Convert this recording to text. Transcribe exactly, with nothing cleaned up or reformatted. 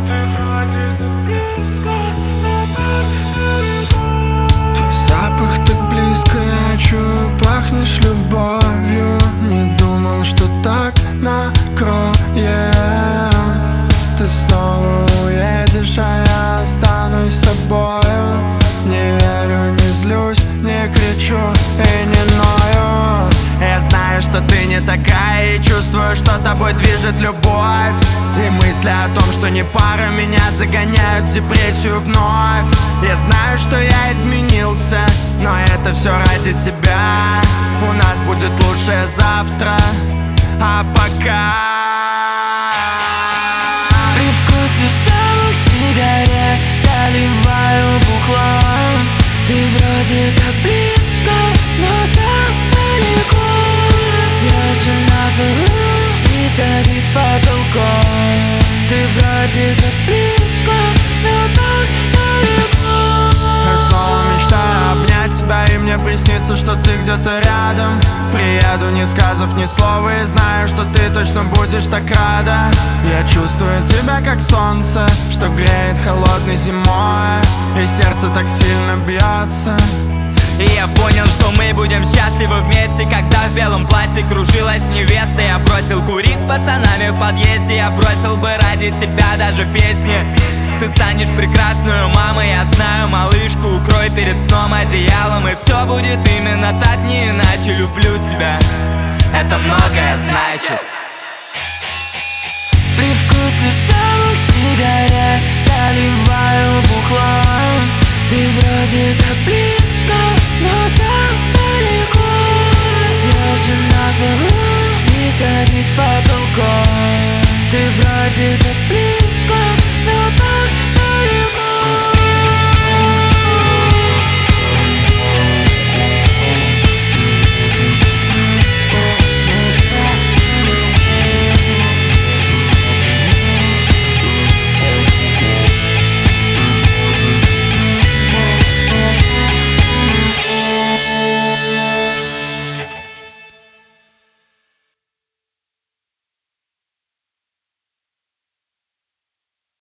Твой запах так близко, я чую, пахнешь любовью. Не думал, что так накроет. Ты снова уедешь, а я останусь собою. Не верю, не злюсь, не кричу и не ною. Я знаю, что ты не такая, и чувствую, что тобой движет любовь. И мысли о том, что не пара, меня загоняют в депрессию вновь. Я знаю, что я изменился, но это все ради тебя. У нас будет лучшее завтра, а пока При вкусе самых сигарет заливаю бухлом. Ты вроде так близко, но так далеко. Лежа на полу и садись потолком. Ты вроде так близко, но так далеко. Я снова мечтаю обнять тебя, и мне приснится, что ты где-то рядом. Приеду, не сказав ни слова, и знаю, что ты точно будешь так рада. Я чувствую тебя как солнце, что греет холодной зимой, и сердце так сильно бьется. И я понял, что мы будем счастливы вместе, когда в белом платье кружилась невеста. Я бросил курить с пацанами в подъезде, я бросил бы ради тебя даже песни. Ты станешь прекрасную мамой, я знаю, малышку, укрой перед сном одеялом. И все будет именно так, не иначе. Люблю тебя, это многое значит. При вкусе самых сигарет заливаю бухлом. Ты вроде так близко, но так далеко. Лежа на полу и садись потолком. Ты вроде так